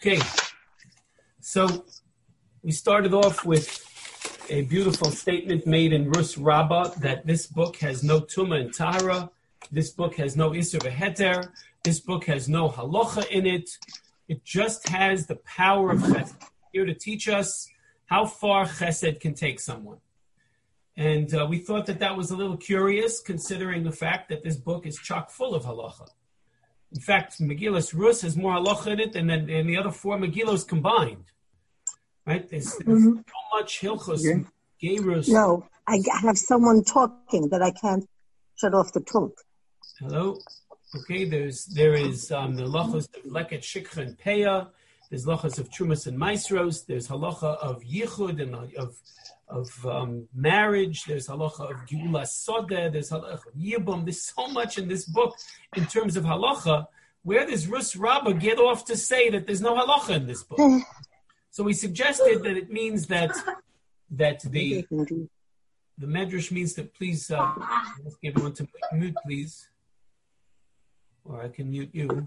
Okay, so we started off with a beautiful statement made in Rus Rabbah that this book has no Tumah and Tahara, this book has no Isser v'Heter, this book has no Halacha in it. It just has the power of Chesed, here to teach us how far Chesed can take someone. And we thought that was a little curious, considering the fact that this book is chock full of Halacha. In fact, Megillas Rus has more halacha in it than the other four Megillos combined. Right? There's so much hilchos, gerus. No, I have someone talking that I can't shut off the talk. Hello? Okay, there is the halachos of leket, shikha, and peah. There's halachos of trumas and maisros. There's halacha of yichud and of marriage. There's halacha of geula sodeh. There's halacha of yibum. There's so much in this book in terms of halacha. Where does Rus Rabbah get off to say that there's no halacha in this book? So we suggested that it means that the medrash means that please ask everyone to mute, please, or I can mute you.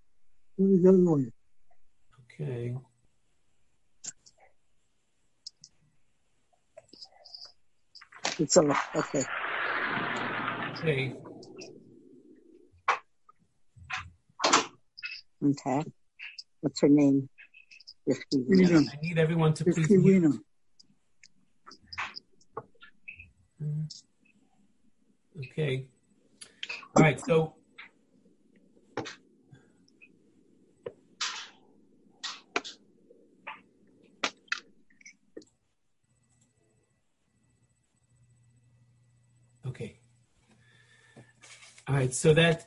Okay. It's all okay. Okay. Okay. What's her name? I need everyone to please mute. Okay. All right. So. Okay. All right. So that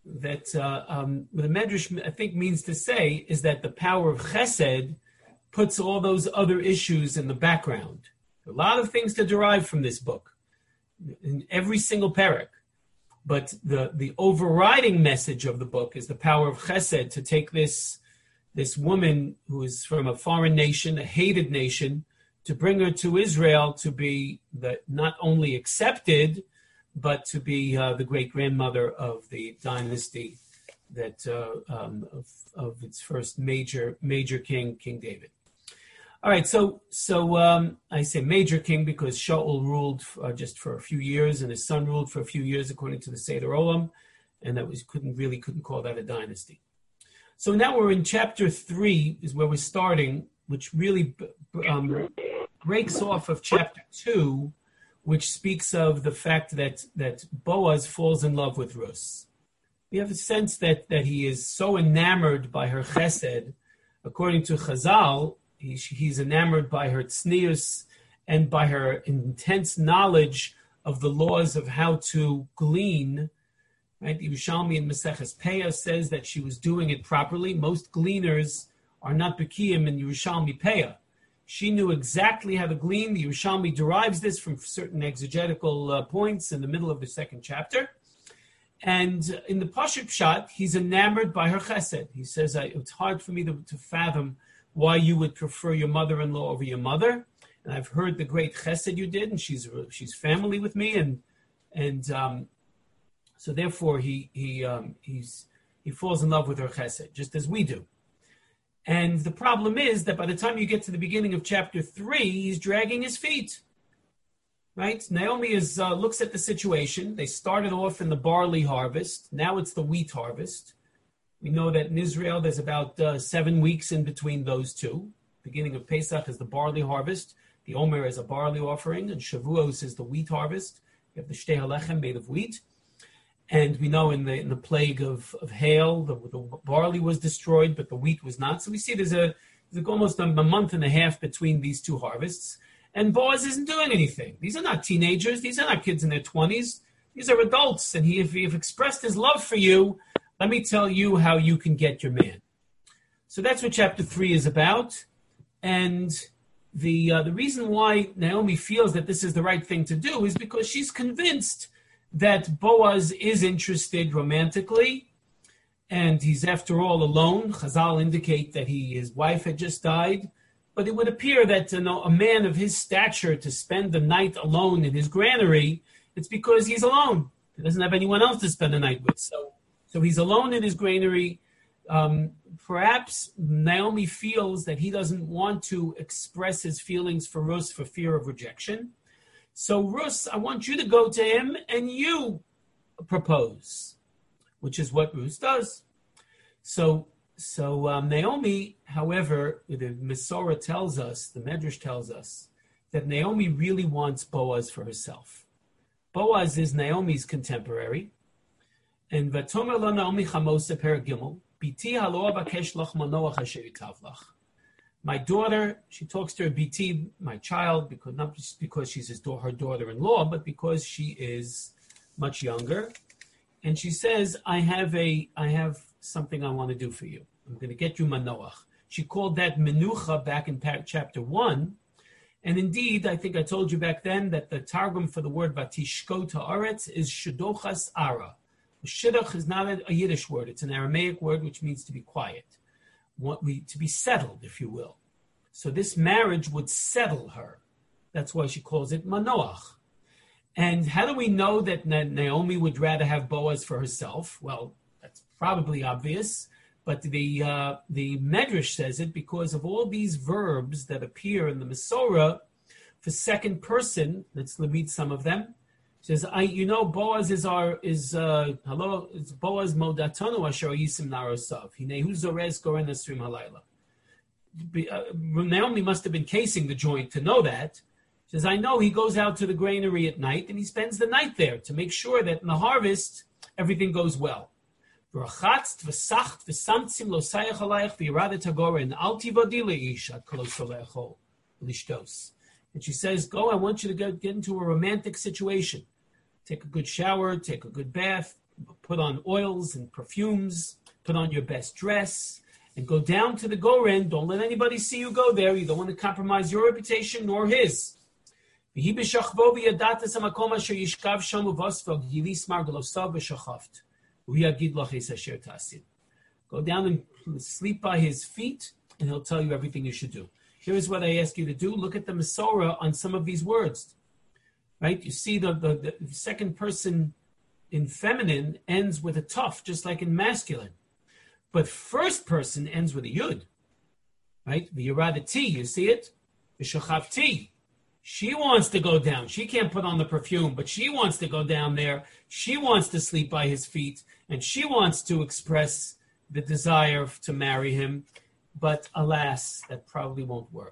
what the Medrash, I think, means to say is that the power of Chesed puts all those other issues in the background. A lot of things to derive from this book, in every single parak. But the overriding message of the book is the power of Chesed to take this woman who is from a foreign nation, a hated nation, to bring her to Israel to be not only accepted, but to be the great-grandmother of the dynasty that of its first major king, King David. All right, so I say major king because Shaul ruled just for a few years, and his son ruled for a few years, according to the Seder Olam, and that couldn't call that a dynasty. So now we're in chapter 3, is where we're starting, which really breaks off of chapter 2, which speaks of the fact that Boaz falls in love with Rus. We have a sense that he is so enamored by her chesed. According to Chazal, he's enamored by her tznius and by her intense knowledge of the laws of how to glean. Right? The Yerushalmi in Maseches Peah says that she was doing it properly. Most gleaners are not Bekiyim in Yerushalmi Peah. She knew exactly how to glean. The Yerushalmi derives this from certain exegetical points in the middle of the second chapter. And in the Pashut Pshat, he's enamored by her chesed. He says, it's hard for me to fathom why you would prefer your mother-in-law over your mother. And I've heard the great chesed you did, and she's family with me. And so therefore he falls in love with her chesed, just as we do. And the problem is that by the time you get to the beginning of chapter 3, he's dragging his feet. Right? Naomi looks at the situation. They started off in the barley harvest. Now it's the wheat harvest. We know that in Israel there's about 7 weeks in between those two. Beginning of Pesach is the barley harvest. The Omer is a barley offering, and Shavuos is the wheat harvest. You have the Shtei HaLechem made of wheat. And we know in the plague of hail, the barley was destroyed, but the wheat was not. So we see there's almost a month and a half between these two harvests. And Boaz isn't doing anything. These are not teenagers. These are not kids in their 20s. These are adults. And if he expressed his love for you, let me tell you how you can get your man. So that's what chapter 3 is about. And the reason why Naomi feels that this is the right thing to do is because she's convinced that Boaz is interested romantically, and he's after all alone. Chazal indicate that his wife had just died, but it would appear that a man of his stature to spend the night alone in his granary, it's because he's alone. He doesn't have anyone else to spend the night with. So he's alone in his granary, Perhaps Naomi feels that he doesn't want to express his feelings for Rus for fear of rejection. So Rus, I want you to go to him and you propose, which is what Rus does. So Naomi, however, the Mesorah tells us, the Medrash tells us, that Naomi really wants Boaz for herself. Boaz is Naomi's contemporary. And Vatomer lo Naomi Chamos per Gimel, Biti halo abakesh lach manoach asher yitav lach. My daughter, she talks to her Biti, my child, because not just because she's her daughter-in-law, but because she is much younger. And she says, I have something I want to do for you. I'm going to get you manoach. She called that menucha back in chapter 1. And indeed, I think I told you back then that the targum for the word vatishko ta'aretz is shidochas ara. Shidduch is not a Yiddish word. It's an Aramaic word which means to be quiet, to be settled, if you will. So this marriage would settle her. That's why she calls it manoach. And how do we know that Naomi would rather have Boaz for herself? Well, that's probably obvious, but the Medrash says it because of all these verbs that appear in the Mesorah for second person. Let's read some of them. It says, Boaz is Boaz modatonu asher yisim narosav. Hinehu zorez goren esrim halayla. Naomi must have been casing the joint to know that. She says, I know he goes out to the granary at night and he spends the night there to make sure that in the harvest everything goes well. And she says, go, I want you to get into a romantic situation. Take a good shower, take a good bath, put on oils and perfumes, put on your best dress, and go down to the Goren. Don't let anybody see you go there. You don't want to compromise your reputation nor his. Go down and sleep by his feet, and he'll tell you everything you should do. Here's what I ask you to do. Look at the Mesorah on some of these words. Right? You see the second person in feminine ends with a tuf, just like in masculine. But first person ends with a yud. Right? V'yiradati, you see it? V'shachavti. She wants to go down. She can't put on the perfume, but she wants to go down there. She wants to sleep by his feet, and she wants to express the desire to marry him. But alas, that probably won't work.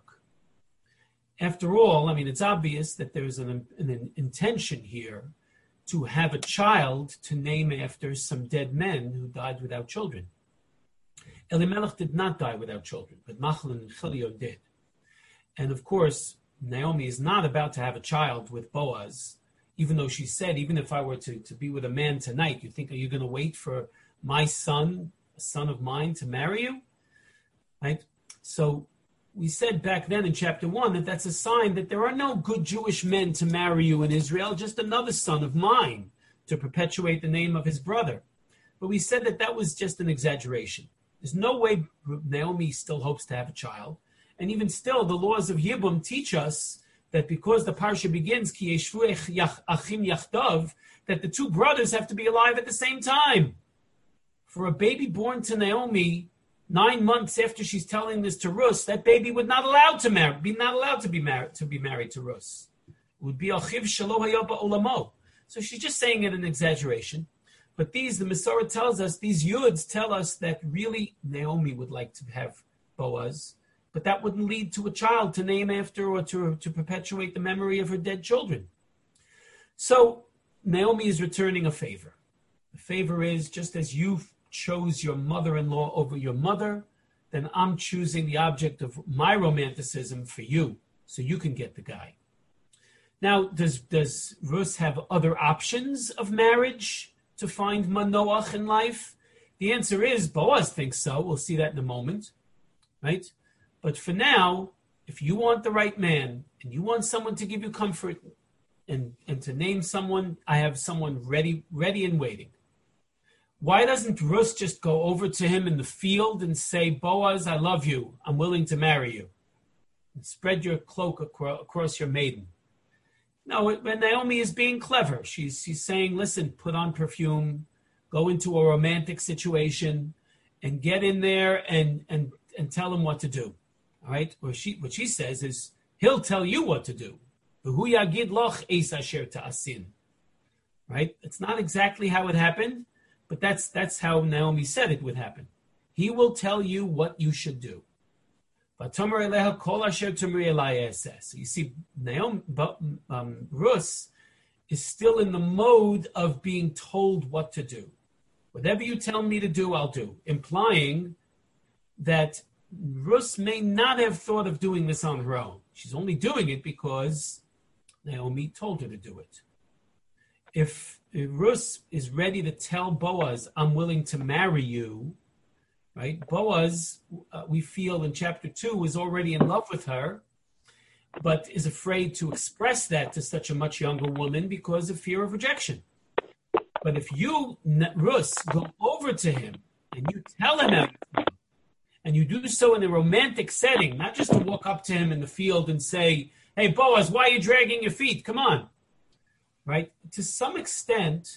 After all, I mean, it's obvious that there's an intention here to have a child to name after some dead men who died without children. Elimelech did not die without children, but Machlon and Chilion did. And of course, Naomi is not about to have a child with Boaz, even though she said, even if I were to be with a man tonight, you think, are you going to wait for my son, a son of mine, to marry you? Right? So we said back then in chapter 1 that that's a sign that there are no good Jewish men to marry you in Israel, just another son of mine to perpetuate the name of his brother. But we said that that was just an exaggeration. There's no way Naomi still hopes to have a child. And even still, the laws of Yibum teach us that because the parsha begins, Ki yeshvu achim yachdav, that the two brothers have to be alive at the same time. For a baby born to Naomi 9 months after she's telling this to Rus, that baby would not allowed to be married to Rus. It would be achiv shelo haya ba'olamo. So she's just saying it in exaggeration. But the Mesorah tells us, these Yuds tell us that really Naomi would like to have Boaz, but that wouldn't lead to a child to name after or to perpetuate the memory of her dead children. So Naomi is returning a favor. The favor is, just as you chose your mother-in-law over your mother, then I'm choosing the object of my romanticism for you, so you can get the guy. Now, does Rus have other options of marriage to find manoach in life? The answer is Boaz thinks so. We'll see that in a moment, right? But for now, if you want the right man and you want someone to give you comfort and to name someone, I have someone ready and waiting. Why doesn't Rus just go over to him in the field and say, Boaz, I love you. I'm willing to marry you. And spread your cloak across your maiden. No, Naomi is being clever. She's saying, listen, put on perfume, go into a romantic situation, and get in there and tell him what to do. All right? Or what she says is, he'll tell you what to do. Right? It's not exactly how it happened, but that's how Naomi said it would happen. He will tell you what you should do. So you see, Rus is still in the mode of being told what to do. Whatever you tell me to do, I'll do. Implying that Rus may not have thought of doing this on her own. She's only doing it because Naomi told her to do it. If Rus is ready to tell Boaz, I'm willing to marry you, right? Boaz, we feel in chapter 2, is already in love with her, but is afraid to express that to such a much younger woman because of fear of rejection. But if you, Rus, go over to him and you tell him everything, and you do so in a romantic setting, not just to walk up to him in the field and say, hey, Boaz, why are you dragging your feet? Come on. Right? To some extent,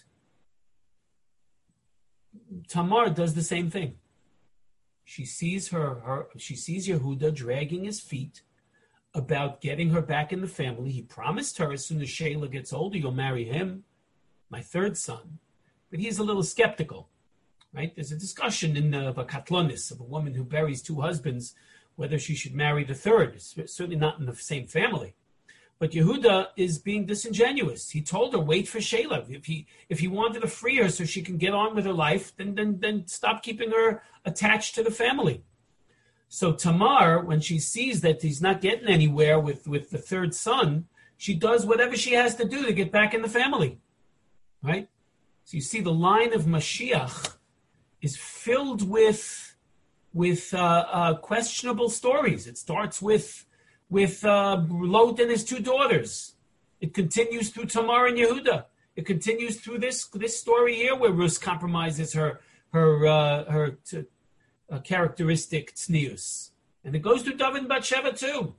Tamar does the same thing. She sees she sees Yehuda dragging his feet about getting her back in the family. He promised her as soon as Sheila gets older, you'll marry him, my third son. But he's a little skeptical. Right? There's a discussion in the Katlonis of a woman who buries two husbands, whether she should marry the third. It's certainly not in the same family. But Yehuda is being disingenuous. He told her, wait for Sheila. If he wanted to free her so she can get on with her life, then stop keeping her attached to the family. So Tamar, when she sees that he's not getting anywhere with the third son, she does whatever she has to do to get back in the family. Right? So you see the line of Mashiach is filled with questionable stories. It starts with Lot and his two daughters. It continues through Tamar and Yehuda. It continues through this story here where Rus compromises her characteristic tznius. And it goes through David and Bathsheba too.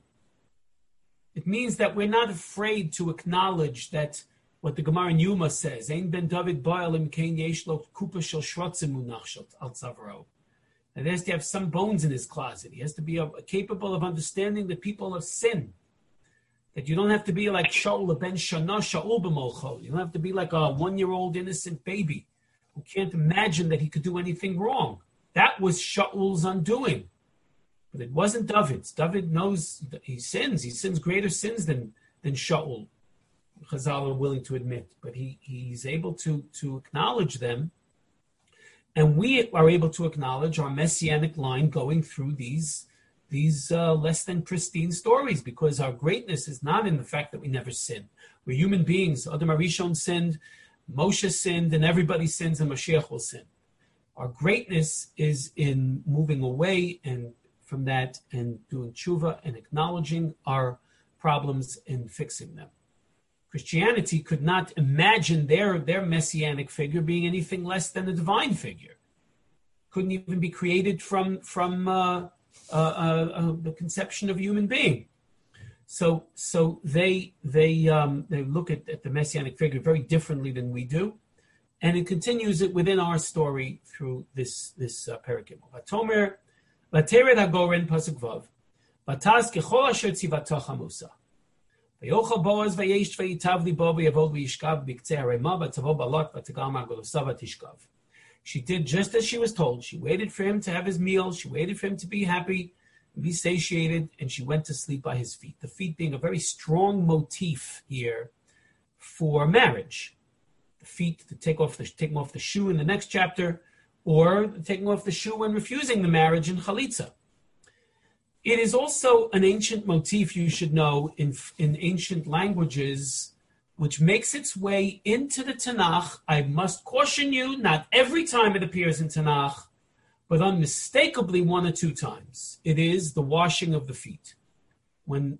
It means that we're not afraid to acknowledge that what the Gemara in Yuma says, Ein ben David ba'alim kein yesh lo kupa shel shrotzim munach al tzavro. And he has to have some bones in his closet. He has to be capable of understanding the people of sin. That you don't have to be like Shaul ben Shana Shaul b'molcho. You don't have to be like a 1-year-old innocent baby who can't imagine that he could do anything wrong. That was Shaul's undoing. But it wasn't David's. David knows that he sins. He sins greater sins than Shaul. Chazal are willing to admit. But he's able to acknowledge them. And we are able to acknowledge our messianic line going through these less than pristine stories, because our greatness is not in the fact that we never sin. We're human beings. Adam HaRishon sinned, Moshe sinned, and everybody sins, and Mashiach will sin. Our greatness is in moving away and from that and doing tshuva and acknowledging our problems and fixing them. Christianity could not imagine their messianic figure being anything less than a divine figure. Couldn't even be created from the conception of a human being. So they look at the messianic figure very differently than we do, and it continues it within our story through this parakim. Vatomer vateret hagoren pasuk vav vataz kechol asher tzivatocha Musa. Vayochel Boaz vayesh vayitav libo vayavod vayishkav b'ktzei harema vatavo balot vatagal margolosav vatishkav. She did just as she was told. She waited for him to have his meal. She waited for him to be happy, be satiated, and she went to sleep by his feet. The feet being a very strong motif here for marriage. The feet, to take off the shoe in the next chapter, or taking off the shoe when refusing the marriage in Chalitza. It is also an ancient motif, you should know, in ancient languages, which makes its way into the Tanakh. I must caution you, not every time it appears in Tanakh, but unmistakably 1 or 2 times. It is the washing of the feet. When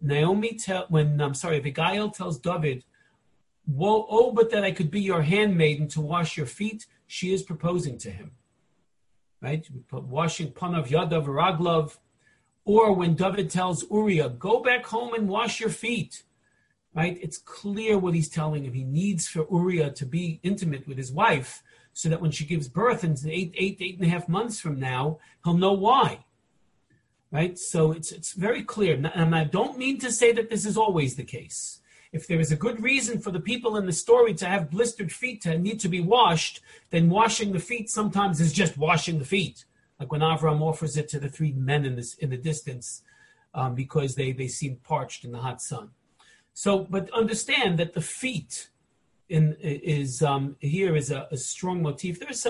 Abigail tells David, "Oh, but that I could be your handmaiden to wash your feet," she is proposing to him. Right? Washing panav yadav raglav. Or when David tells Uriah, "Go back home and wash your feet." Right? It's clear what he's telling him. He needs for Uriah to be intimate with his wife so that when she gives birth in 8.5 months from now, he'll know why. Right? So it's very clear. And I don't mean to say that this is always the case. If there is a good reason for the people in the story to have blistered feet to need to be washed, then washing the feet sometimes is just washing the feet. Like when Avram offers it to the three men in the distance, because they seem parched in the hot sun. So, but understand that the feet is a strong motif. There's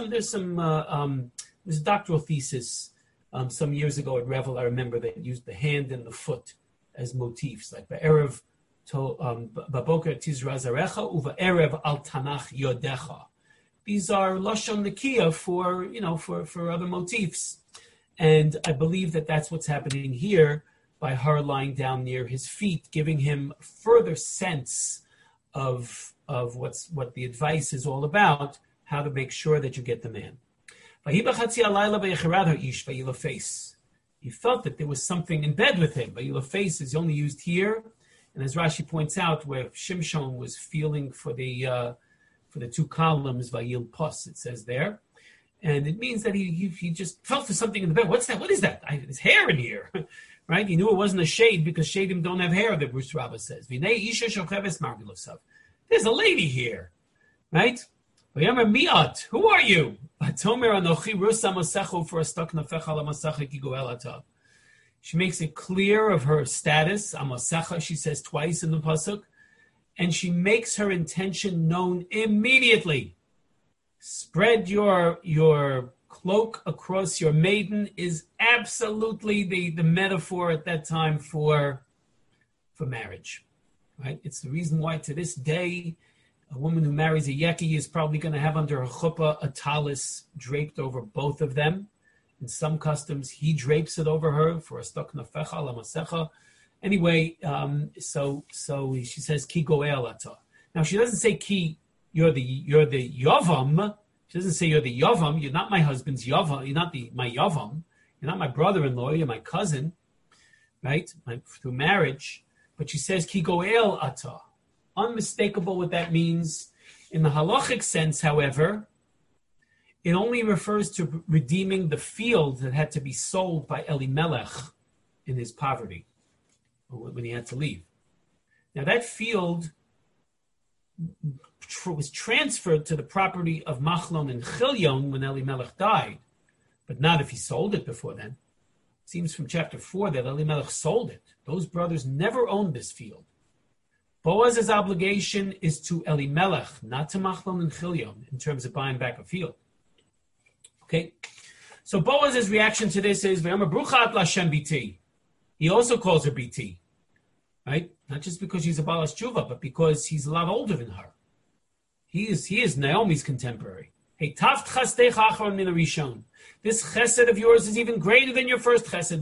a doctoral thesis some years ago at Revel. I remember they used the hand and the foot as motifs, like Ba'erev Baboker Tizra Zarecha Uva Erev Al Tanach Yodecha. These are lashon nekiya for other motifs, and I believe that that's what's happening here by her lying down near his feet, giving him further sense of what the advice is all about, how to make sure that you get the man. He felt that there was something in bed with him. Vayilafes is only used here, and as Rashi points out, where Shimshon was feeling for the two columns, Vayil Pos, it says there. And it means that he just felt for something in the bed. What's that? What is that? There's hair in here. Right? He knew it wasn't a shade because shadim don't have hair, the Bruce Rabbah says. There's a lady here. Right? Who are you? She makes it clear of her status. Amasecha, she says twice in the pasuk. And she makes her intention known immediately. Spread your cloak across your maiden is absolutely the metaphor at that time for marriage. Right? It's the reason why to this day, a woman who marries a yeki is probably going to have under her chuppah a talis draped over both of them. In some customs, he drapes it over her for a stok nafecha lamasecha. Anyway, so she says ki goel ata. Now she doesn't say ki you're the yavam. She doesn't say you're the yavam. You're not my husband's yavam. You're not my yavam. You're not my brother-in-law. You're my cousin, right? Through marriage. But she says ki goel ata. Unmistakable what that means. In the halachic sense, however, it only refers to redeeming the field that had to be sold by Elimelech in his poverty, when he had to leave. Now that field was transferred to the property of Machlon and Chilyon when Elimelech died, but not if he sold it before then. It seems from chapter 4 that Elimelech sold it. Those brothers never owned this field. Boaz's obligation is to Elimelech, not to Machlon and Chilyon, in terms of buying back a field. Okay, so Boaz's reaction to this is, "V'yomer bruchat l'Hashem biti." He also calls her BT, right? Not just because she's a Balas Tshuva, but because he's a lot older than her. He is Naomi's contemporary. Hey, taft chastecha achron min harishon. This chesed of yours is even greater than your first chesed.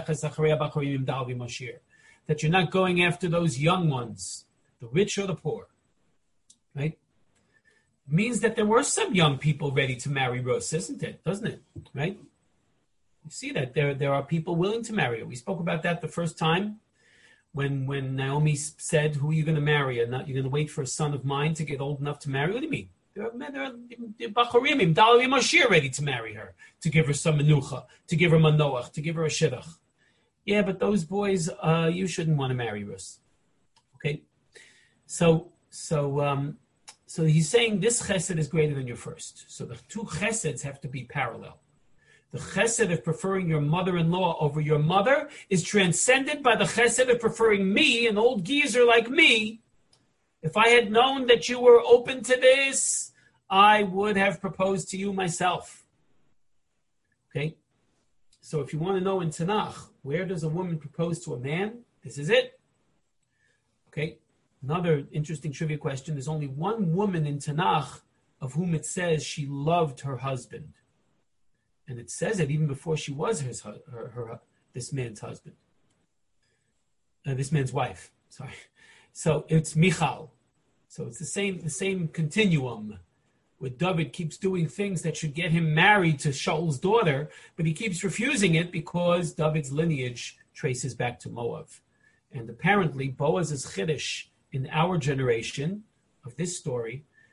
That you're not going after those young ones, the rich or the poor, right? It means that there were some young people ready to marry Rus, isn't it? Doesn't it? Right? You see that there are people willing to marry her. We spoke about that the first time when Naomi said, "Who are you going to marry? You're going to wait for a son of mine to get old enough to marry?" What do you mean? There are Bachorimim, Dalim Mashir ready to marry her, to give her some menucha, to give her manoach, to give her a shidduch. Yeah, but those boys, you shouldn't want to marry Rus. Okay? So he's saying this chesed is greater than your first. So the two cheseds have to be parallel. The chesed of preferring your mother-in-law over your mother is transcended by the chesed of preferring me, an old geezer like me. If I had known that you were open to this, I would have proposed to you myself. Okay? So if you want to know in Tanakh, where does a woman propose to a man? This is it. Okay? Another interesting trivia question. There's only one woman in Tanakh of whom it says she loved her husband. And it says it even before she was this man's husband. This man's wife. Sorry. So it's Michal. So it's the same continuum, where David keeps doing things that should get him married to Shaul's daughter, but he keeps refusing it because David's lineage traces back to Moab. And apparently Boaz's chiddush in our generation of this story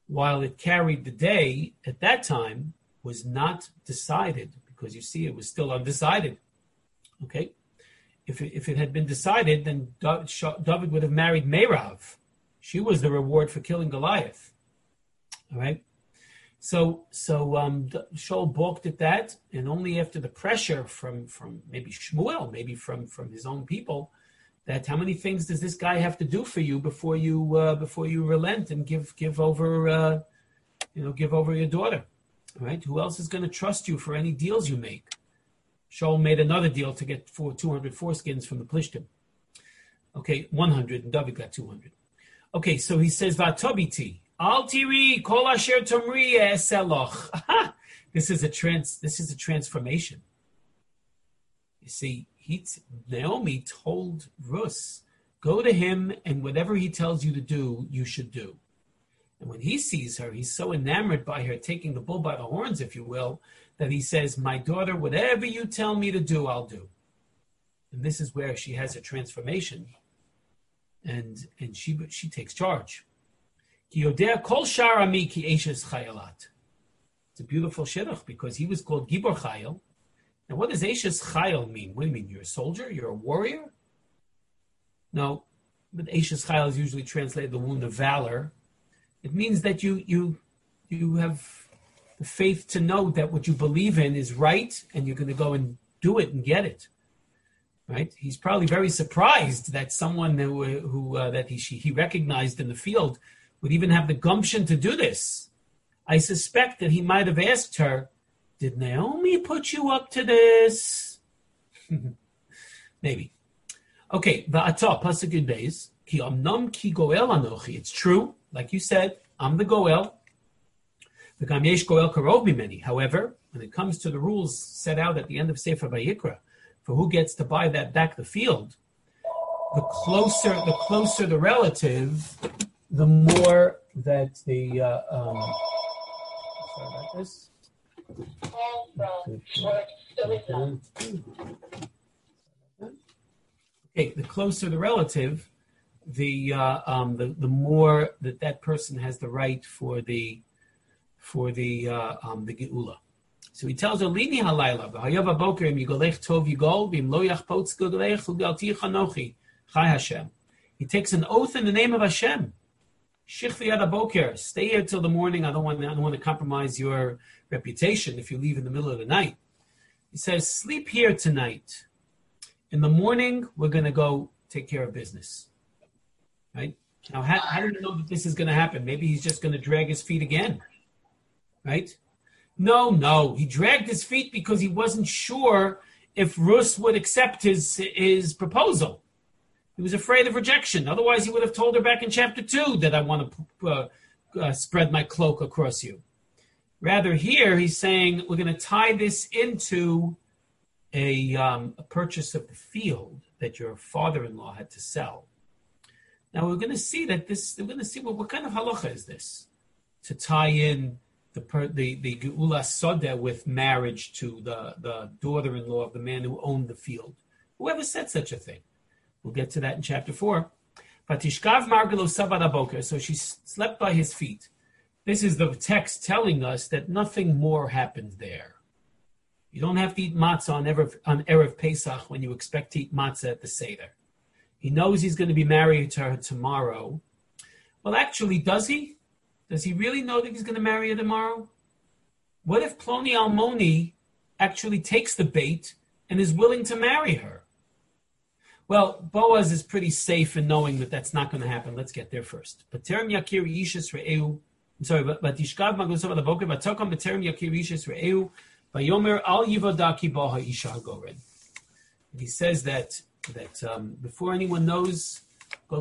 while it carried the day at that time, was not decided, because you see it was still undecided. Okay? If it had been decided, then David would have married Merav. She was the reward for killing Goliath. All right? So Shaul balked at that, and only after the pressure from maybe Shmuel, maybe from his own people, that how many things does this guy have to do for you before you relent and give over your daughter, right? Who else is going to trust you for any deals you make? Shaul made another deal to get 200 foreskins from the Plishtim. Okay, 100, and David got 200. Okay, so he says Vatobiti al tiri kol asher tomri eseloch. This is a transformation. You see. Naomi told Rus, go to him, and whatever he tells you to do, you should do. And when he sees her, he's so enamored by her, taking the bull by the horns, if you will, that he says, my daughter, whatever you tell me to do, I'll do. And this is where she has a transformation, and she takes charge. It's a beautiful shidduch, because he was called Gibor Chayil. Now, what does Eishes Chayil mean? What do you mean? You're a soldier? You're a warrior? No, but Eishes Chayil is usually translated the wound of valor. It means that you have the faith to know that what you believe in is right, and you're going to go and do it and get it. Right? He's probably very surprised that someone that he recognized in the field would even have the gumption to do this. I suspect that he might have asked her, did Naomi put you up to this? Maybe. Okay, va'ata, pasuk in Beis, ki amnam ki goel anochi. It's true, like you said, I'm the goel. V'gam yesh goel karov mimeni. However, when it comes to the rules set out at the end of Sefer Vayikra, for who gets to buy that back the field, the closer the relative, the more that the sorry about this. Okay, the closer the relative, the more that person has the right for the geula. So he tells her, "Lini halayla, v'hayav aboker im yigolech tov yigol, v'im lo yachpotz gudolech u'galti chanochi, chai Hashem." He takes an oath in the name of Hashem. Shich v'yad aboker, stay here till the morning. I don't want to compromise your reputation if you leave in the middle of the night. He says, sleep here tonight. In the morning, we're going to go take care of business. Right? Now, how do you know that this is going to happen? Maybe he's just going to drag his feet again. Right? No. He dragged his feet because he wasn't sure if Rus would accept his proposal. He was afraid of rejection. Otherwise, he would have told her back in chapter 2 that I want to spread my cloak across you. Rather, here he's saying we're going to tie this into a purchase of the field that your father-in-law had to sell. Now we're going to see what kind of halacha is this to tie in the geula sodeh with marriage to the daughter-in-law of the man who owned the field. Whoever said such a thing? We'll get to that in chapter 4. Vatishkav margelo savad aboker. So she slept by his feet. This is the text telling us that nothing more happened there. You don't have to eat matzah on Erev Pesach when you expect to eat matzah at the Seder. He knows he's going to be married to her tomorrow. Well, actually, does he? Does he really know that he's going to marry her tomorrow? What if Ploni Almoni actually takes the bait and is willing to marry her? Well, Boaz is pretty safe in knowing that that's not going to happen. Let's get there first. B'terem yakir yishas re'eu. I'm sorry, Vatishkav maglusav al aboker v'tokam b'terem yakir yishas re'eu v'yomer al yivodaki bo ha'isha hagoren. He says that before anyone knows, don't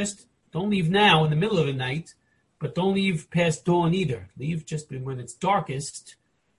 leave now in the middle of the night, but don't leave past dawn either. Leave just when it's darkest.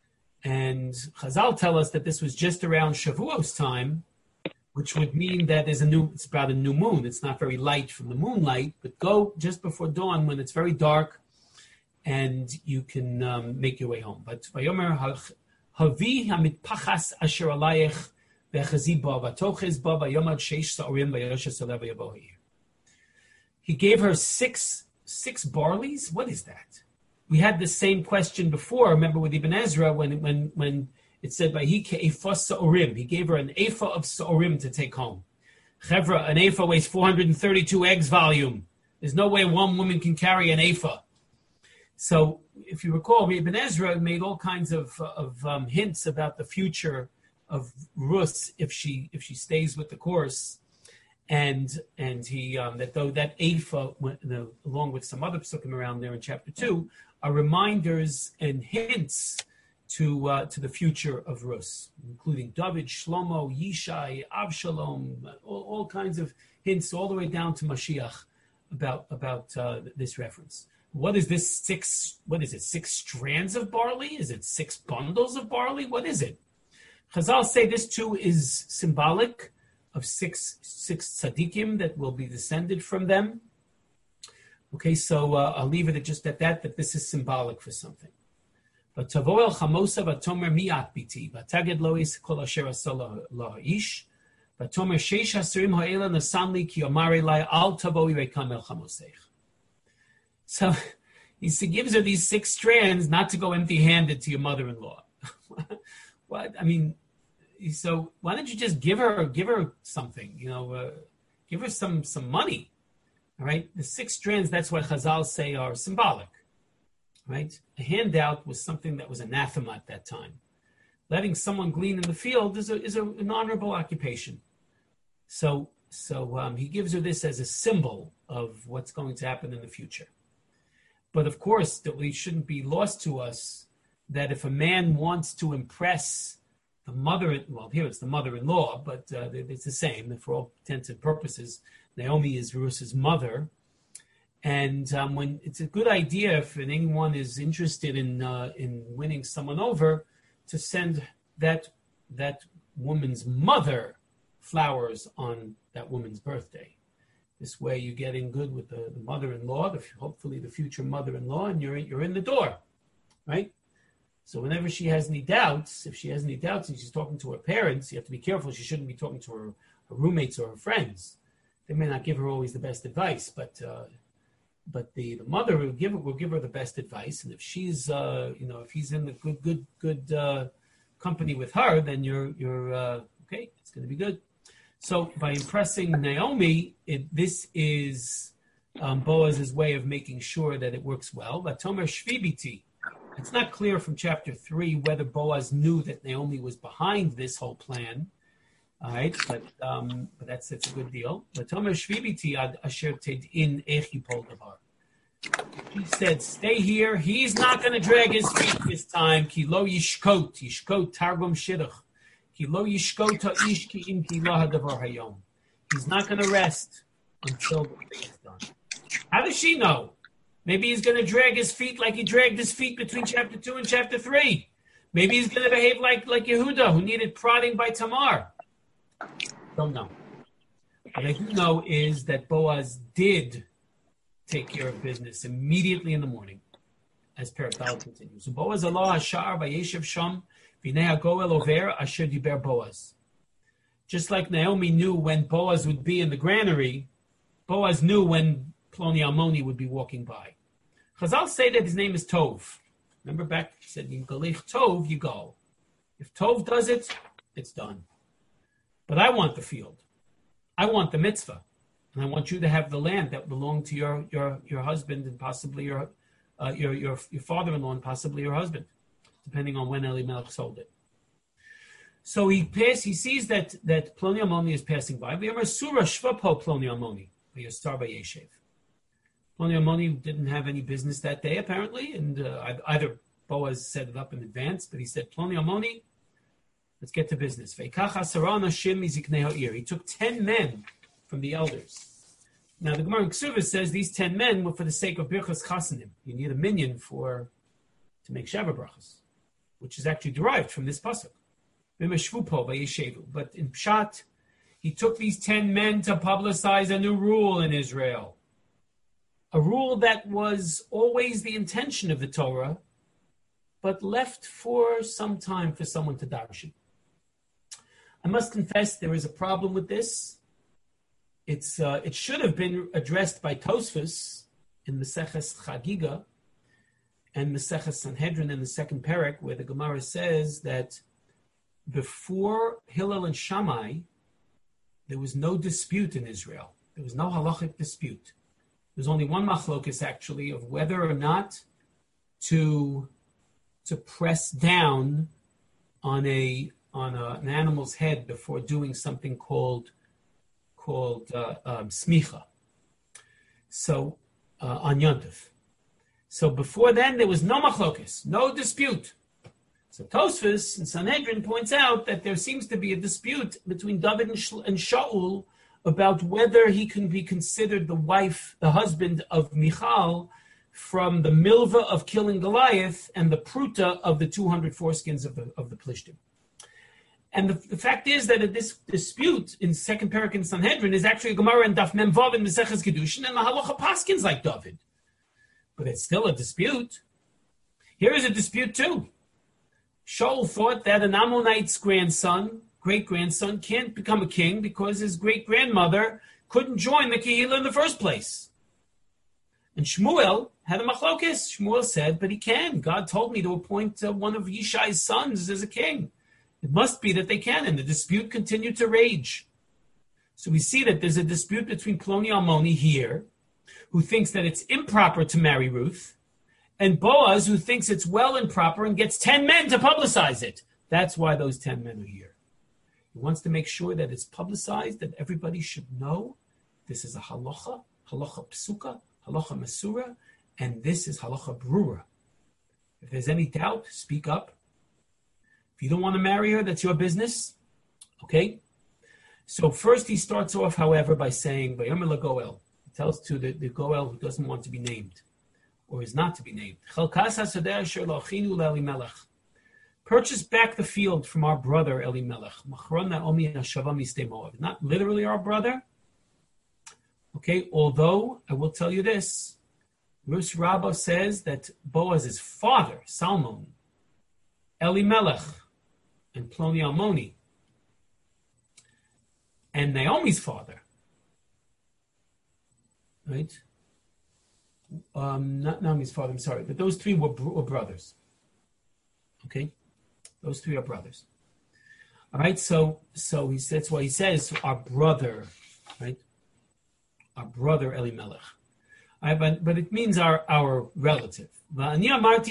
And Chazal tell us that this was just around Shavuos time, which would mean that it's about a new moon. It's not very light from the moonlight, but go just before dawn when it's very dark, and you can make your way home. But Vayomer havi hamitpachas asher alayich vechazi ba vatoches ba vayomad sheish sa'orim vayoshes alev yavohi. He gave her six barleys. What is that? we had the same question before. Remember with Ibn Ezra when it said by he sa'orim, he gave her an ephah of sa'orim to take home. Chevra, an ephah weighs 432 eggs volume. There's no way one woman can carry an ephah. So if you recall, Ibn Ezra made all kinds of hints about the future of Rus if she stays with the course, and he that though that ephah, along with some other psukim around there in chapter 2, are reminders and hints to the future of Rus, including David, Shlomo, Yishai, Avshalom, all kinds of hints all the way down to Mashiach about this reference. What is this 6 strands of barley? Is it 6 bundles of barley? What is it? Chazal say this too is symbolic of six tzaddikim that will be descended from them. Okay, so I'll leave it just at that this is symbolic for something. But Tavoel Chamosa Vatomer Miat Biti, Vataged Lois Kol Asher Asala Ish, Vatomer Sheish Hasurim Ha'ela Nasanli Ki Omari Lai Al Tavoi Rekam El Chamosech. So he gives her these 6 strands not to go empty-handed to your mother-in-law. What? I mean, so why don't you just give her something? Give her some money. All right, the 6 strands. That's what Chazal say are symbolic. Right, a handout was something that was anathema at that time. Letting someone glean in the field is an honorable occupation. So he gives her this as a symbol of what's going to happen in the future. But of course, that we shouldn't be lost to us that if a man wants to impress the here it's the mother-in-law, but it's the same. For all intents and purposes, Naomi is Ruth's mother. And when it's a good idea if anyone is interested in winning someone over, to send that woman's mother flowers on that woman's birthday. This way you get in good with the mother-in-law, hopefully the future mother-in-law, and you're in the door, right? So whenever she has any doubts, if she has any doubts and she's talking to her parents, you have to be careful. She shouldn't be talking to her roommates or her friends. They may not give her always the best advice, but the mother will give her the best advice, and if she's if he's in the good company with her, then you're okay. It's going to be good. So by impressing Naomi, this is Boaz's way of making sure that it works well. But Tomer Shvibiti, it's not clear from chapter 3 whether Boaz knew that Naomi was behind this whole plan. All right, but that's a good deal. But Tomer Shvibiti ad asher ted'in ech yipol davar. He said, "Stay here. He's not going to drag his feet this time. Ki lo yishkot targum shidduch. Ki lo yishkot ha'ish ki im ki lo hadavar hayom." He's not going to rest until the thing is done. How does she know? Maybe he's going to drag his feet like he dragged his feet between chapter 2 and chapter 3. Maybe he's going to behave like Yehuda, who needed prodding by Tamar. Don't know. What I do know is that Boaz did take care of business immediately in the morning, as Perikal continues. So Boaz Allah Hashar Vayeshev Sham V'nei HaGoel Over Asher Diber Boaz. Just like Naomi knew when Boaz would be in the granary, Boaz knew when Ploni Almoni would be walking by. Chazal say that his name is Tov. Remember back, he said, "Yim Galech Tov, you go." If Tov does it, it's done. But I want the field. I want the mitzvah. And I want you to have the land that belonged to your husband and possibly your father-in-law and possibly your husband, depending on when Elimelech sold it. So he sees that Ploni Almoni is passing by. Ploni Almoni didn't have any business that day, apparently, and either Boaz set it up in advance, but he said, "Ploni Almoni, let's get to business." He took 10 men from the elders. Now, the Gemara in Ksuvah says these 10 men were for the sake of Birchas Chasanim. You need a minyan to make Shabbat brachas, which is actually derived from this pasuk. But in Pshat, he took these 10 men to publicize a new rule in Israel. A rule that was always the intention of the Torah, but left for some time for someone to darshan. I must confess there is a problem with this. It should have been addressed by Tosfos in Maseches Chagiga, and Maseches Sanhedrin in the second parak, where the Gemara says that before Hillel and Shammai, there was no dispute in Israel. There was no halachic dispute. There's only one machlokes, actually, of whether or not to press down on an animal's head before doing something called smicha. So on Yontif. So before then, there was no machlokes, no dispute. So Tosfos and Sanhedrin points out that there seems to be a dispute between David and Shaul about whether he can be considered the husband of Michal, from the milva of killing Goliath and the pruta of the 200 foreskins of the Plishtim. And the fact is that this dispute in second parak in Sanhedrin is actually a Gemara and Daf Mem Vav in Meseches Kedushin, and the halacha paskins like David. But it's still a dispute. Here is a dispute too. Shaul thought that an Ammonite's great-grandson, can't become a king because his great-grandmother couldn't join the Kehillah in the first place. And Shmuel had a machlokes. Shmuel said, but he can. God told me to appoint one of Yishai's sons as a king. It must be that they can. And the dispute continued to rage. So we see that there's a dispute between Ploni Almoni here, who thinks that it's improper to marry Ruth, and Boaz, who thinks it's well and proper and gets 10 men to publicize it. That's why those 10 men are here. He wants to make sure that it's publicized, that everybody should know this is a halacha psuka, halacha masura, and this is halacha brura. If there's any doubt, speak up. If you don't want to marry her, that's your business. Okay? So first he starts off, however, by saying, Vayomer LaGoel. He tells to the Goel who doesn't want to be named, or is not to be named. Purchase back the field from our brother Elimelech. Not literally our brother. Okay, although I will tell you this, Rus Rabbah says that Boaz's father, Salmon, Elimelech, and Ploni Almoni, and Naomi's father, right? Not Naomi's father, I'm sorry, but those three were brothers. Okay? Those three are brothers. All right, so that's why he says our brother, right? Our brother Elimelech. All right, but it means our relative. I want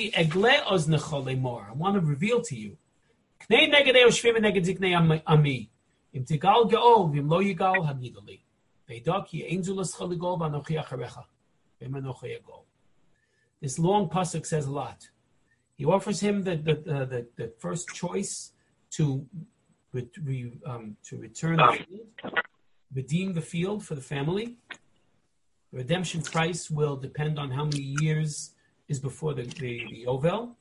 to reveal to you. This long pasuk says a lot. He offers him the first choice to return the field, redeem the field for the family. The redemption price will depend on how many years is before the Yovel.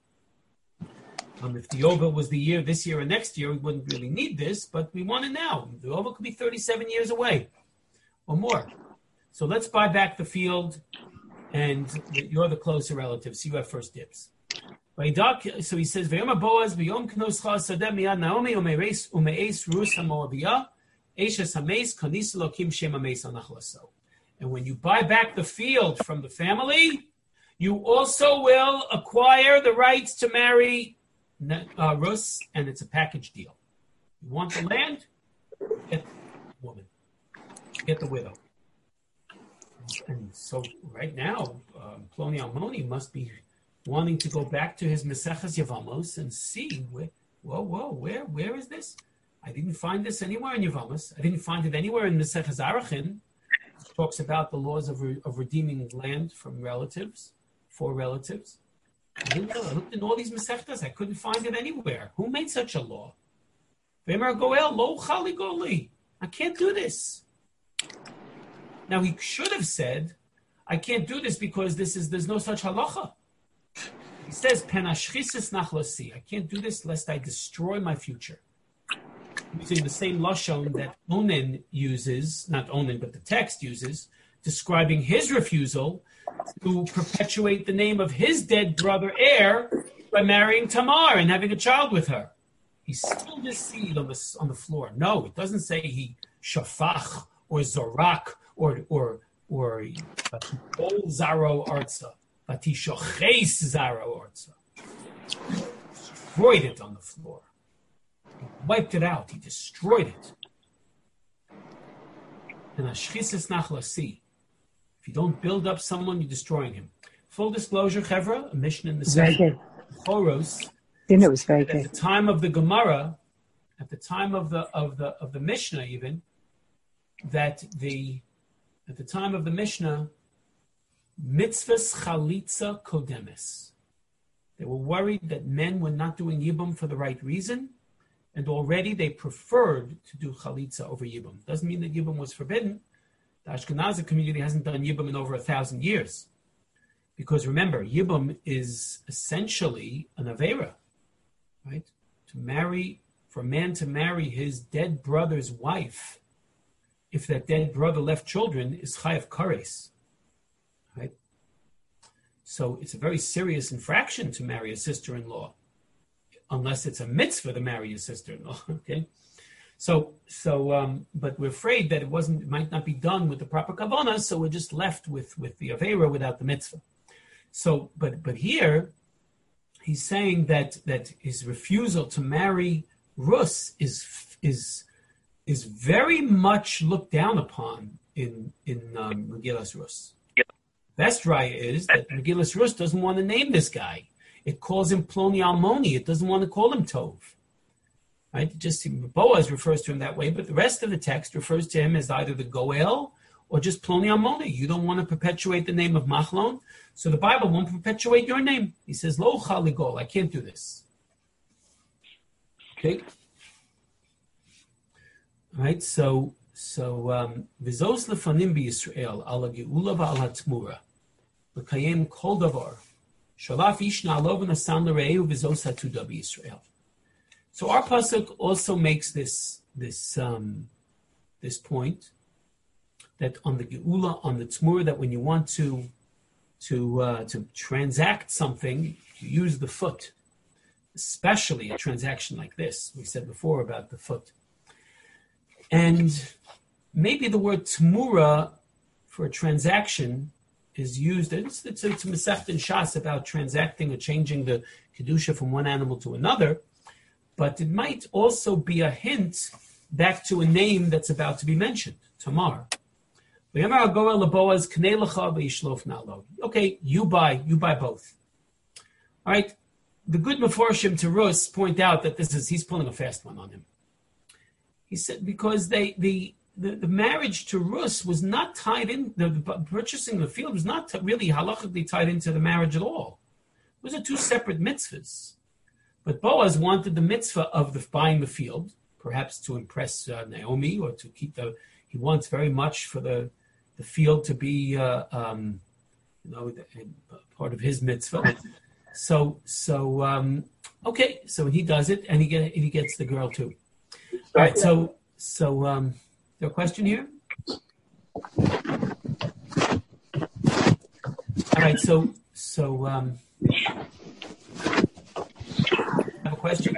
If the Yovel was the year, this year or next year, we wouldn't really need this, but we want it now. The Yovel could be 37 years away or more. So let's buy back the field, and you're the closer relative, so you have first dibs. So he says, "V'yom Boaz v'yom knoscha sadeh miyad Naomi umeis Rus haMoaviyah eishes hameis kanis elokim shem hameis anachlaso." And when you buy back the field from the family, you also will acquire the rights to marry Rus, and it's a package deal. You want the land? Get the woman. Get the widow. And so right now, Ploni Almoni must be wanting to go back to his Meseches Yevamos and see where is this? I didn't find this anywhere in Yevamos. I didn't find it anywhere in Meseches Arachin. It talks about the laws of redeeming land from relatives, for relatives. I looked in all these Mesechtas. I couldn't find it anywhere. Who made such a law? Ve'emar Goel lo chali goli. I can't do this. Now he should have said, I can't do this because there's no such halacha. He says, Penashchisis nachlosi. I can't do this lest I destroy my future. Using the same lashon that Onan uses, not Onan, but the text uses, describing his refusal to perpetuate the name of his dead brother Er by marrying Tamar and having a child with her. He spilled his seed on the floor. No, it doesn't say he shafach or zorak or Zaro Artza. Vatishoches zara orza. Destroyed it on the floor. He wiped it out. He destroyed it. And ashchisis nachlasi. If you don't build up someone, you're destroying him. Full disclosure, Chevra, a mission in the Sefer Choros. Dinner was very good. At the time of the Gemara, at the time of the Mishnah, even at the time of the Mishnah, mitzvahs chalitza kodemes. They were worried that men were not doing yibum for the right reason, and already they preferred to do chalitza over yibum. Doesn't mean that yibum was forbidden. The Ashkenazi community hasn't done yibum in over 1,000 years. Because remember, yibum is essentially an avera, right? For a man to marry his dead brother's wife, if that dead brother left children, is chayav kares, right? So it's a very serious infraction to marry a sister-in-law, unless it's a mitzvah to marry a sister-in-law, okay? But we're afraid that it might not be done with the proper kavanah, so we're just left with the avera without the mitzvah. So, but here, he's saying that his refusal to marry Rus is very much looked down upon in Megillas Rus. Best raya is that Megillas Rus doesn't want to name this guy. It calls him Ploni Almoni. It doesn't want to call him Tov. Right? Just Boaz refers to him that way, but the rest of the text refers to him as either the Goel or just Ploni Almoni. You don't want to perpetuate the name of Machlon, so the Bible won't perpetuate your name. He says, Lo chaligol, I can't do this. Okay? All right, so Vizos lefanim b'Yisrael ala geula v'al hatmura l'kayem kol davar shalaf ish na'alo v'nasan l'reu v'zos hatuda b'Yisrael. So our pasuk also makes this point that on the geula, on the tmura, that when you want to transact something, you use the foot, especially a transaction like this. We said before about the foot. And maybe the word tmura for a transaction is used, it's a Masechta in Shas about transacting or changing the kedusha from one animal to another, but it might also be a hint back to a name that's about to be mentioned, Tamar. Okay, you buy both. All right, the good Meforshim to Rus point out that he's pulling a fast one on him. He said because the marriage to Rus was not tied in, the purchasing the field was not really halachically tied into the marriage at all. Those are two separate mitzvahs. But Boaz wanted the mitzvah of buying the field, perhaps to impress Naomi or to keep he wants very much for the field to be, part of his mitzvah. So he does it, and he gets the girl too. All right, so there a question here? All right, so have a question?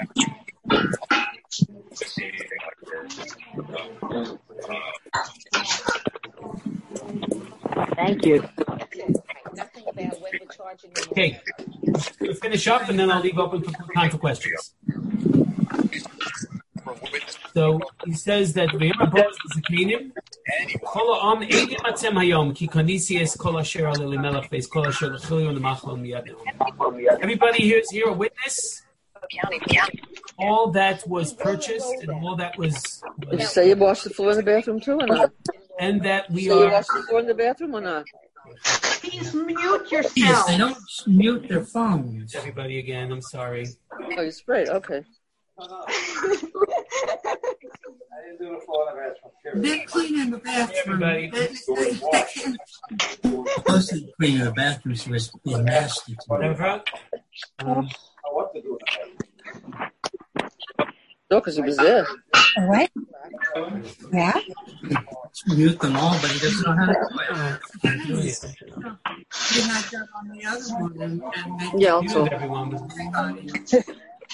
Thank you. Okay, we'll finish up and then I'll leave open for time for questions. So he says that everybody here is a witness. All that was purchased and all that was. Did you say you washed the floor in the bathroom too or not? And that we you washed the floor in the bathroom or not? Please mute yourself. Yes, they don't mute their phones. Everybody again, I'm sorry. Oh, you sprayed, okay. They're cleaning the bathroom. Everybody. Supposed to be cleaning the bathroom, she was being nasty to me. No, because he was there. All right. Yeah? Mute them all, but he doesn't know how to do it. He had that on the other one. And Yeah, also. Everyone. Is it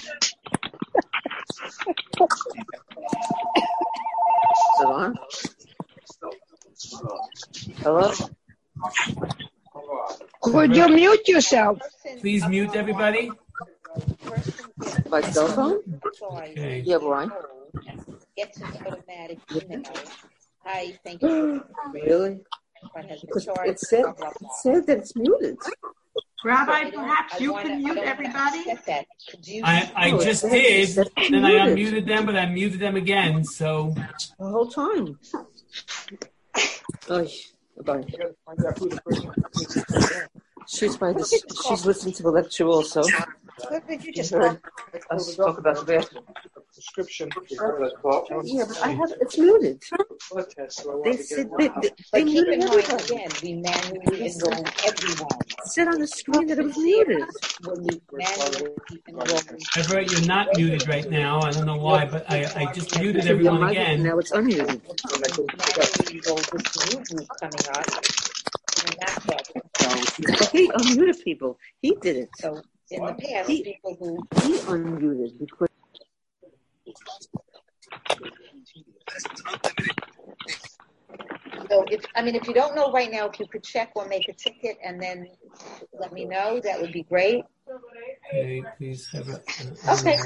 on? Hello? Could you mute yourself? Please mute everybody. By cell phone? Okay. Yeah, Brian. Gets an automatic email. Hi, thank you. Really? Because it said that it's muted. Rabbi, perhaps you can mute everybody? I just did, and I unmuted them, but I muted them again, so. The whole time. Oh, bye. She's listening to the lecture also. What did you just heard us talk about the bathroom. Prescription. Yeah, but it's muted. They said they muted everyone. Again, we manually enroll everyone. It said on the screen that it was muted. When we manually enroll. Everett, you're not muted right now. I don't know why, but I just muted everyone again. Now it's unmuted. Manually enroll this new group coming up. And that's what. He unmuted people. He did it. So in the past, people who he unmuted because. So if you don't know right now, if you could check or make a ticket and then let me know, that would be great. Okay, please have it. Okay.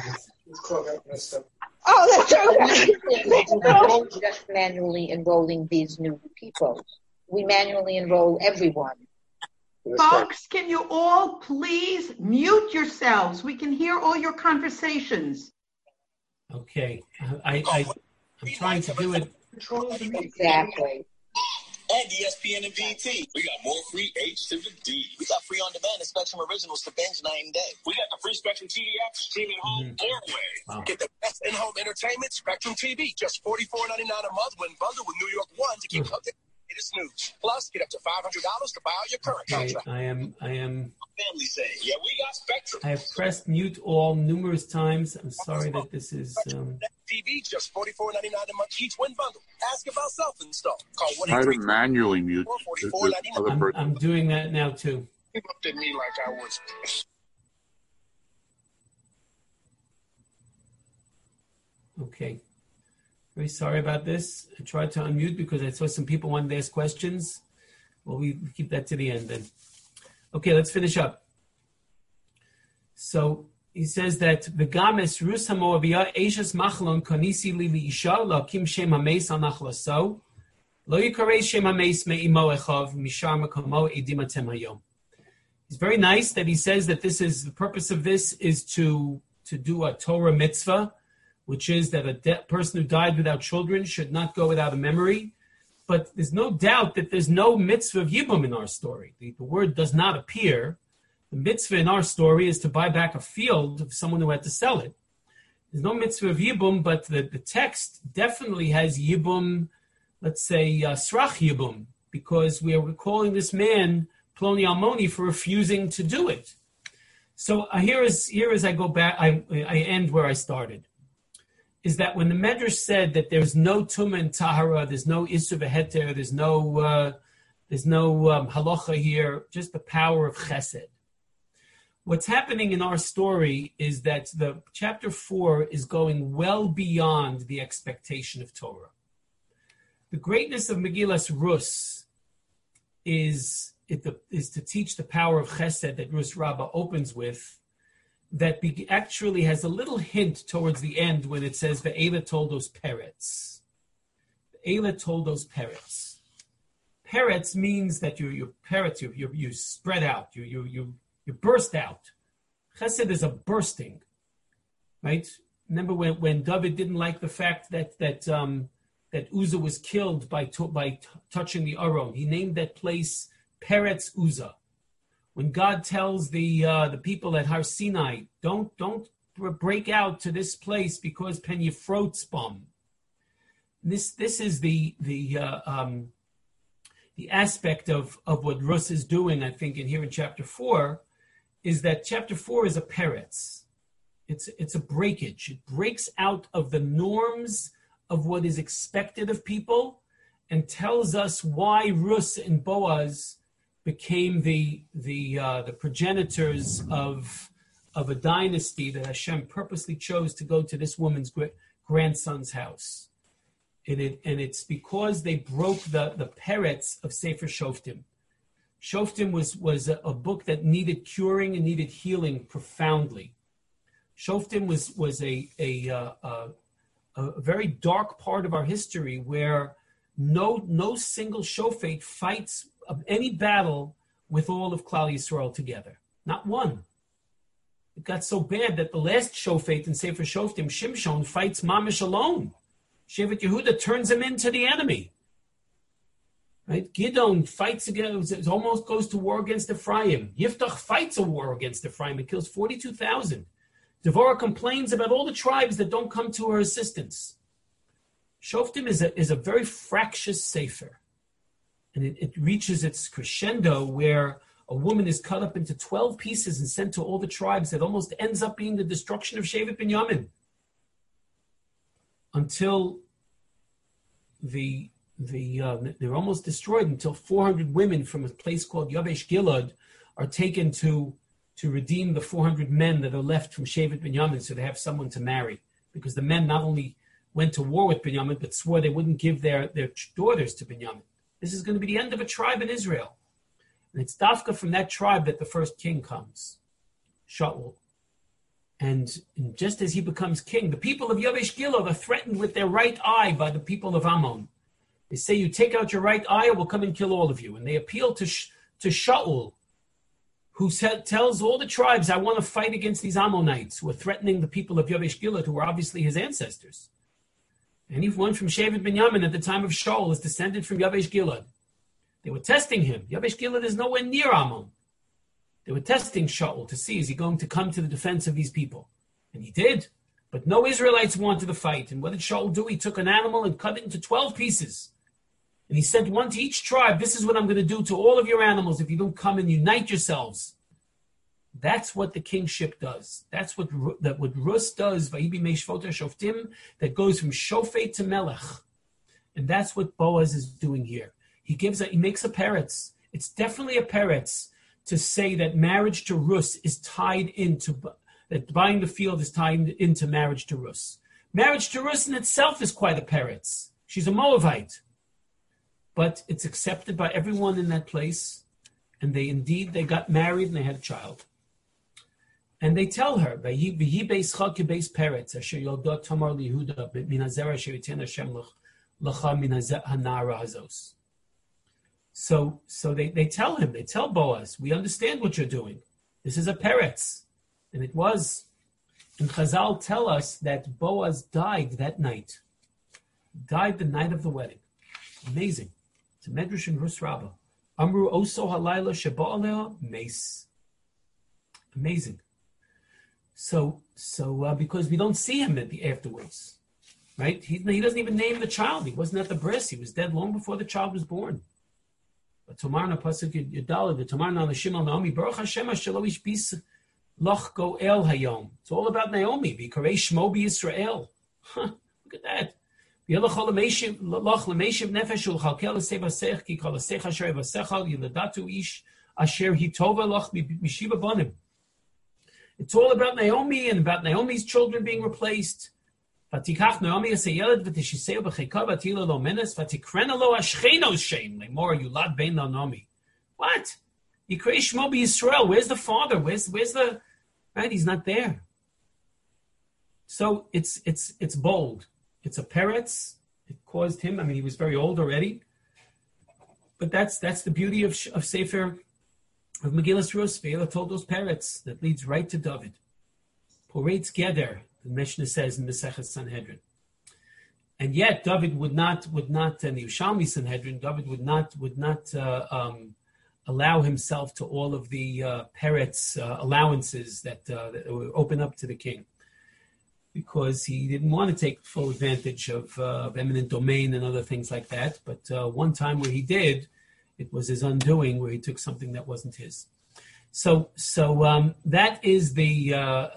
Oh, that's okay. Just manually enrolling these new people. We manually enroll everyone. Folks, can you all please mute yourselves? We can hear all your conversations. Okay, I'm trying to do it. Exactly. And ESPN and BT. We got more free H to the D. We got free on-demand and Spectrum Originals to binge night and day. We got the free Spectrum TV app to stream at home or away. Wow. Get the best in-home entertainment, Spectrum TV, just $44.99 a month when bundled with New York One to keep up to latest news. Plus, get up to $500 to buy out your current contract. I am. Family saying, yeah, we got Spectrum. I have pressed mute all numerous times. I'm sorry that this is. TV, just $44.99 a month each when bundled. Ask about self-install. Call Try to manually mute. I'm doing that now too. He looked at me like I was. Okay. Very sorry about this. I tried to unmute because I saw some people wanted to ask questions. Well, we keep that to the end then. Okay, let's finish up. So he says that the games rus hamoavia eshes machlon konisi li isha lakim shem hameis anachlaso lo yikarei shem hameis me'imo echav mishar makomo edim atem hayom. It's very nice that he says that this is the purpose of this is to do a Torah mitzvah, which is that a person who died without children should not go without a memory. But there's no doubt that there's no mitzvah of yibum in our story. The word does not appear. The mitzvah in our story is to buy back a field of someone who had to sell it. There's no mitzvah of yibum, but the text definitely has yibum, let's say srach yibum, because we are calling this man Ploni Almoni for refusing to do it. So here as I go back, I end where I started. Is that when the Medrash said that there's no Tumah and Tahara, there's no Isur v'Heter, there's no halacha here, just the power of Chesed. What's happening in our story is that the chapter 4 is going well beyond the expectation of Torah. The greatness of Megillas Rus is to teach the power of Chesed that Rus Rabbah opens with, that actually has a little hint towards the end when it says Ve'ela told those Peretz. Ve'ela told those Peretz. Peretz means that you spread out, you burst out. Chesed is a bursting, right? Remember when David didn't like the fact that Uzzah was killed by touching the Aron. He named that place Peretz Uzzah. When God tells the people at Har Sinai, don't break out to this place because Pen Yifrot's bum. This is the aspect of what Rus is doing, I think, in chapter 4, is that chapter 4 is a peretz. It's a breakage. It breaks out of the norms of what is expected of people and tells us why Rus and Boaz became the progenitors of a dynasty that Hashem purposely chose to go to this woman's grandson's house. And it's because they broke the peretz of Sefer Shoftim. Shoftim was a book that needed curing and needed healing profoundly. Shoftim was a very dark part of our history where no single shofet fights any battle with all of Klal Yisrael together. Not one. It got so bad that the last shofet in Sefer Shoftim, Shimshon, fights Mamish alone. Shevet Yehuda turns him into the enemy. Right? Gidon fights against, it almost goes to war against Ephraim. Yiftach fights a war against Ephraim. It kills 42,000. Devorah complains about all the tribes that don't come to her assistance. Shoftim is a very fractious sefer. And it reaches its crescendo where a woman is cut up into 12 pieces and sent to all the tribes that almost ends up being the destruction of Shevet Binyamin. Until they're almost destroyed, until 400 women from a place called Yavesh Gilad are taken to redeem the 400 men that are left from Shevet Binyamin, so they have someone to marry. Because the men not only went to war with Binyamin, but swore they wouldn't give their daughters to Binyamin. This is going to be the end of a tribe in Israel. And it's Dafka from that tribe that the first king comes, Shaul. And just as he becomes king, the people of Yavesh Gilad are threatened with their right eye by the people of Ammon. They say, you take out your right eye, or we'll come and kill all of you. And they appeal to Shaul, who tells all the tribes, I want to fight against these Ammonites who are threatening the people of Yavesh Gilad, who are obviously his ancestors. Anyone from Shevet Binyamin at the time of Shaul is descended from Yavesh Gilad. They were testing him. Yavesh Gilad is nowhere near Ammon. They were testing Shaul to see, is he going to come to the defense of these people? And he did. But no Israelites wanted to fight. And what did Shaul do? He took an animal and cut it into 12 pieces. And he sent one to each tribe. This is what I'm going to do to all of your animals if you don't come and unite yourselves. That's what the kingship does. That's what Rus does, Vayibi Meishvota Shoftim, that goes from Shofet to Melech. And that's what Boaz is doing here. He makes a peretz. It's definitely a peretz to say that marriage to Rus is tied into, that buying the field is tied into marriage to Rus. Marriage to Rus in itself is quite a peretz. She's a Moabite. But it's accepted by everyone in that place. And they got married and they had a child. And they tell her, "V'hi beis chak beis peretz asher yoldot Tamar liYehuda min hazera asher yitin Hashem lecha min hanara hazos." So they tell him, they tell Boaz, we understand what you're doing. This is a peretz, and it was. And Chazal tell us that Boaz died that night. Died the night of the wedding. Amazing. It's a medrash in Rus Rabbah. Amru oso halayla sheba aleh meis. Amazing. So because we don't see him afterwards, right? He doesn't even name the child. He wasn't at the bris. He was dead long before the child was born. But Tomarna pasuk Yudalad, the Tomarna Nashim Naomi Baruch Hashem Shelo Ish Bis Loch Goel Hayom. It's all about Naomi. V'karei Shmo B'Yisrael. Look at that. V'yelachol Loch Lemeshiv Nefesh Ulchalkel L'Sei Vasech Ki Kol L'Sei Chasher Vasechal Yiladatu Ish Asher Hitova Loch Mishiva Bonim. It's all about Naomi and about Naomi's children being replaced. Vatikach Naomi asayelad v'tishiseu b'cheka v'tila lo menes v'tikrena lo ashchenos shem lemor yulad ben Naomi. What? Yikrei Shmo B'Yisrael. Where's the father? Where's the right? He's not there. So it's bold. It's a peretz. It caused him. I mean, he was very old already. But that's the beauty of Sefer. Of Megillas Rus, Ve'ela told those peretz that leads right to David. Poretz Geder, the Mishnah says in Maseches Sanhedrin. And yet David would not, and the Yerushalmi Sanhedrin, David would not allow himself to all of the peretz allowances that were open up to the king, because he didn't want to take full advantage of eminent domain and other things like that. But one time where he did, it was his undoing, where he took something that wasn't his. So that is the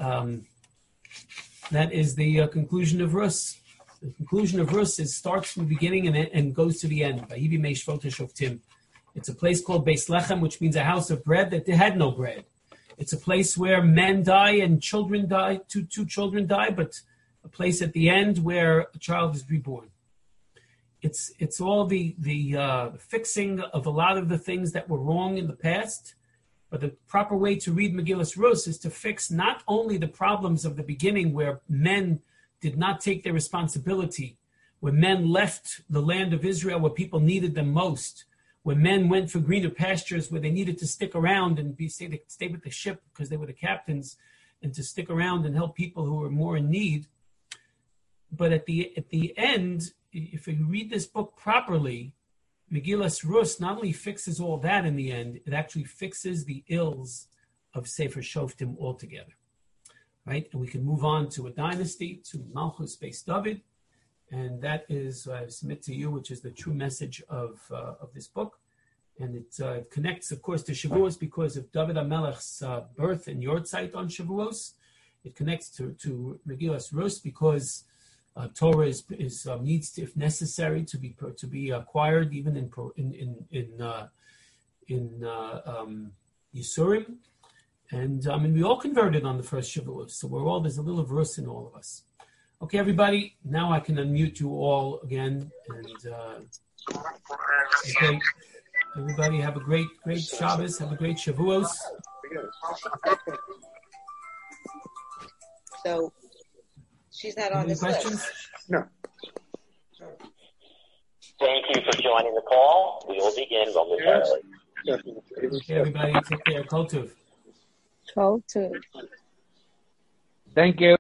conclusion of Rus. The conclusion of Rus starts from the beginning and goes to the end. It's a place called Beis Lechem, which means a house of bread that they had no bread. It's a place where men die and children die. Two children die, but a place at the end where a child is reborn. it's all the fixing of a lot of the things that were wrong in the past. But the proper way to read Megillas Rus is to fix not only the problems of the beginning where men did not take their responsibility, where men left the land of Israel where people needed them most, where men went for greener pastures where they needed to stick around and stay with the ship because they were the captains, and to stick around and help people who were more in need. But at the end, if you read this book properly, Megillas Rus not only fixes all that in the end, it actually fixes the ills of Sefer Shoftim altogether. Right? And we can move on to a dynasty, to Malchus Beis David, and that is what I submit to you, which is the true message of this book. And it connects, of course, to Shavuos because of David HaMelech's birth and Yortzeit on Shavuos. It connects to Megillas Rus because Torah needs to, if necessary, to be acquired even in Yisurim. And we all converted on the first Shavuos, so there's a little verse in all of us. Okay, everybody, now I can unmute you all again. And okay, everybody have a great Shabbos, have a great Shavuos. So, she's not on this questions? List. No. Thank you for joining the call. We will begin momentarily. Okay, everybody, take care. Kol Tov. Kol Tov. Thank you.